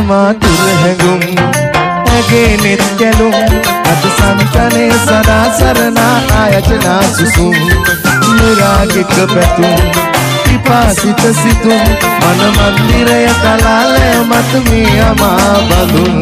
දෙමා තුර හැඟුම් ඇගේ නෙත් ගැලුම් අද සංතනේ සදා සරණා ආයතනා සුසුම් නුරාගික පැතුම් පිපාසිත සිතුම් මන මන්දිරය කලාලය මත මේ අමා බඳුන්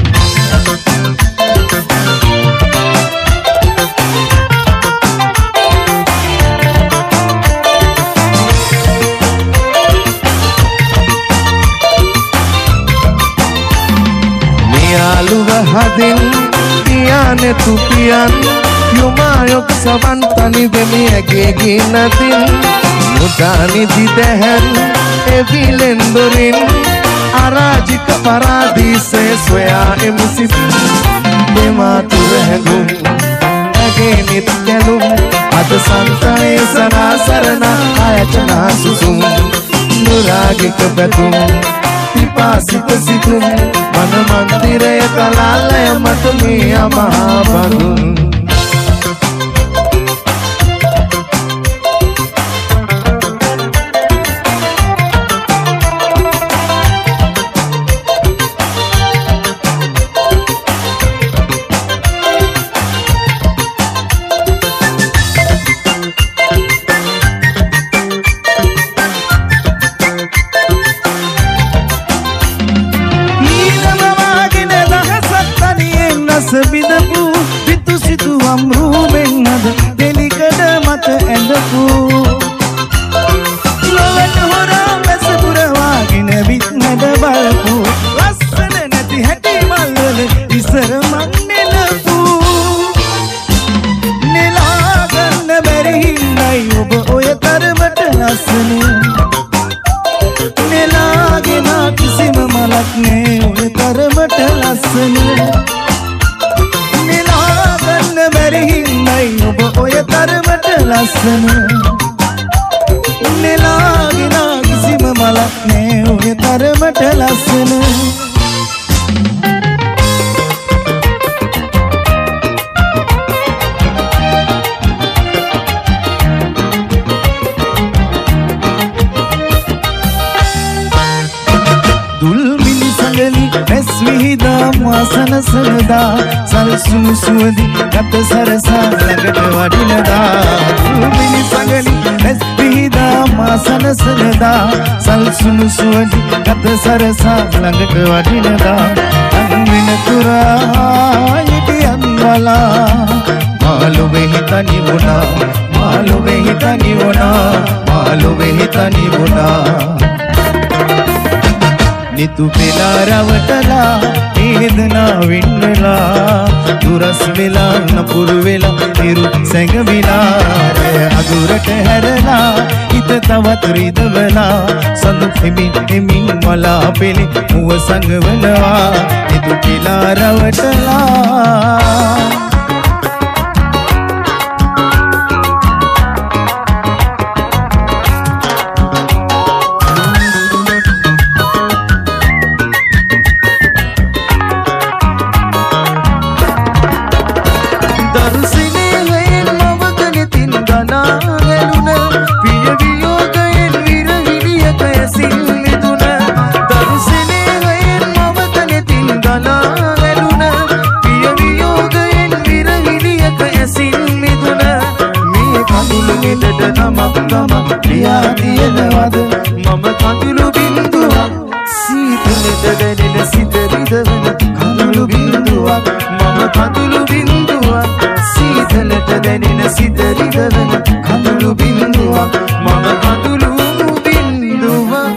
යාළුව හදින් පියානේ තුපියන් යොමායොක් සවන් තනි දෙමි ඇගේ ගිනතින් මුදානිදි දැහැන් එවිලෙන් දොරින් අරාජික පරාදීසේ සොයා එමුසි දෙමා තුර හැඟුම් ඇගේ නිත් ගැලුම් අද සංතයේ සනා සරණ ආයතනා සුසුම් නුරාගික පැතුම් පිපාසිත සිතුම් මන මන්දිරය කලාලය මත මේ අමා බඳුන් බිඳපු පිතු සිතුවම් රූපෙන් අද දෙලිකඩ මත ඇඳපු ලොවට හොරා මැස පුරවාගෙන විත් නැද බලපු ලස්සන නැති හැටි මල්වල ඉසර මන් නෙලපු නෙලා ගන්න බැරි හින්නයි ඔබ ඔය තරමට ලස්සන නෙලාගෙන කිසිම මලක් නෑ ඔය තරමට ලස්සන ඔබ ඔය තරමට ලස්සන නෙලාගෙන කිසිම මලක් නෑ ඔය තරමට ලස්සන දුල්මිනි සඟලි රැස් විහිදා මාසන සලදා සල්සුණු සුවඳි ගත සරසා ළඟට වඩිනදා දුල්මිනි සඟලි රැස් විහිදා මාසන සලදා සල්සුණු සුවඳි ගත සරසා ළඟට වඩිනදා අන්වින තුරා ඉදියන් වලා මාළුවේ හිතනි වුණා මාළුවේ හිතනි වුණා මාළුවේ හිතනි වුණා නිතු පෙලා රවටලා වේදනා වින්නලා දුරස් වෙලා නපුරු වෙලා නිරු සැඟවිලා රය අදුරට හැරලා හිත තවත් රිදවලා සඳු හිමින් වලා පෙළි මුව සංගවනවා නිතු පෙලා රවටලා තියනවද මම කඳුළු බින්දුවක් සීතලට දැනෙන සිතරිදවන කඳුළු බින්දුවක් මම කඳුළු බින්දුවක් සීතලට දැනෙන සිතරිදවන කඳුළු බින්දුවක් මම කඳුළු බින්දුවක්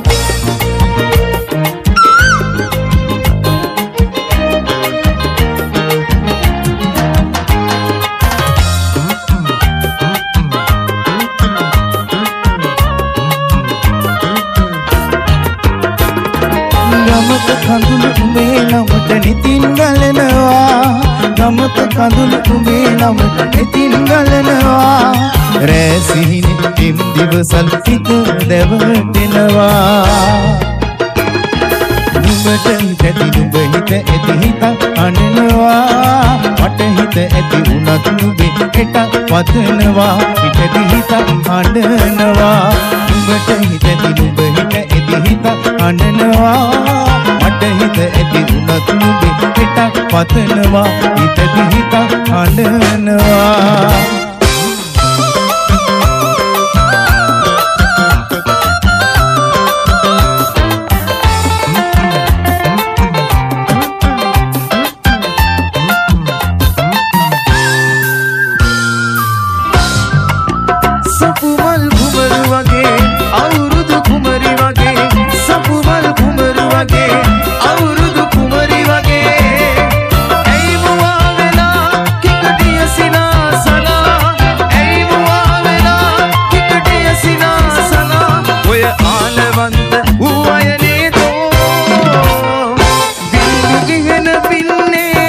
ගමක කඳුළු උඹේ නමට නිතින් ගලනවා ගමක කඳුළු උඹේ නමට නිතින් ගලනවා රෑ සිහිනේ පිම් දිවසල් හිත දැවටෙනවා නුඹට හිත ඇති නුඹ හිත ඇති හිත අනනවා මට හිත ඇති උනත් නුඹේ හෙට වදනවා හිත ඇති හිත අනනවා නුඹට හිත ඇති නුඹ හිත ඇති හිත අනනවා මට හිත ඇති උනත් නුඹේ එටක් පතනවා හිත දිහිත අඬනවා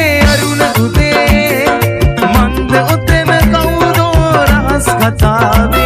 Kata